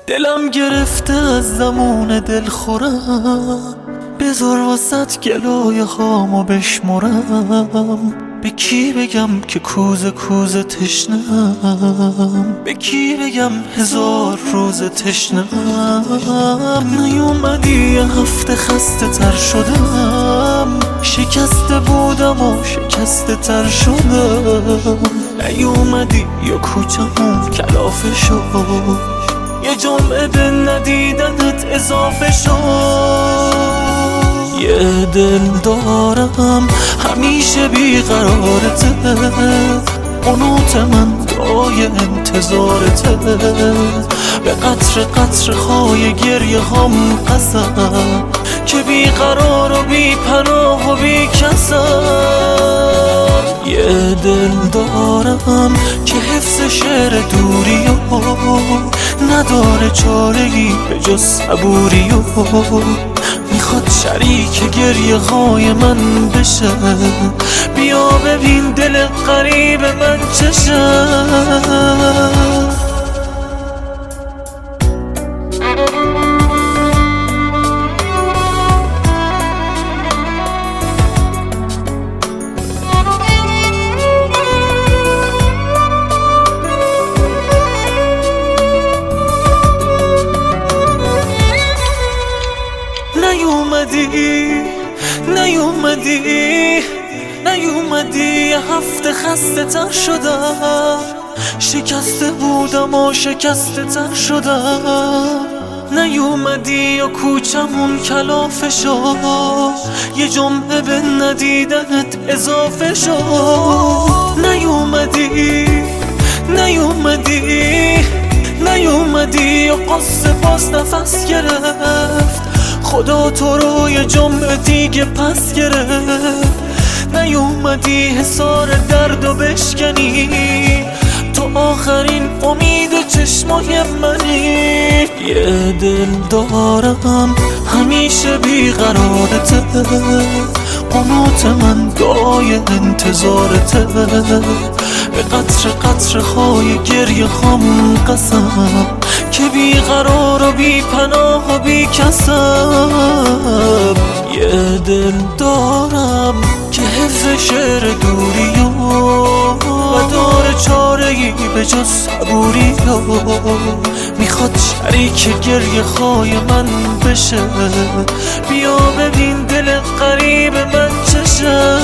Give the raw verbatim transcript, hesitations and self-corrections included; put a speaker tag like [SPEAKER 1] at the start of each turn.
[SPEAKER 1] دلم گرفته از زمان دلخورم، بذار واسط گلای هامو بشمرم. به کی بگم که کوزه کوزه تشنم، به کی بگم هزار روز تشنم. نیومدی یه هفته خسته تر شدم، شکسته بودم و شکسته تر شدم. نیومدی یا کوچمون کلافه شد، یه جمعه به ندیدنت اضافه شد. یه دل دارم همیشه بیقرارته، قنوت من دعای انتظارته. به قطر قطر خای گریه هم قسم که بیقرار و بی پناه و بی کسم. یه دل دارم که حفظ شعر دوری و نداره چاره‌ای به جز صبوری و میخواد شریک گریه های من بشه. بیا ببین دل غریب من چشه. نیومدی نیومدی نیومدی یه هفته خسته تر شدم، شکسته بودم و شکسته تر شدم. نیومدی و کوچمون کلافه شد، یه جمعه به ندیدنت اضافه شد. نیومدی نیومدی نیومدی و قصه باز نفس گرفت، خدا تو رو یه جمعه دیگه پس گرفت. نیومدی حصار درد و بشکنی، تو آخرین امید چشمای منی. یه دل دارم همیشه بیقرارته، قنوت من دعای انتظارته. به قطر قطر خای گریه خام قسم که بیقرار و بی پناه و بی کسم. یه دل دارم که حفظ شعر دوری و داره چاره‌ای به جز صبوری. میخواد شریک گریه های من بشه. بیا ببین دل غریب من چشه.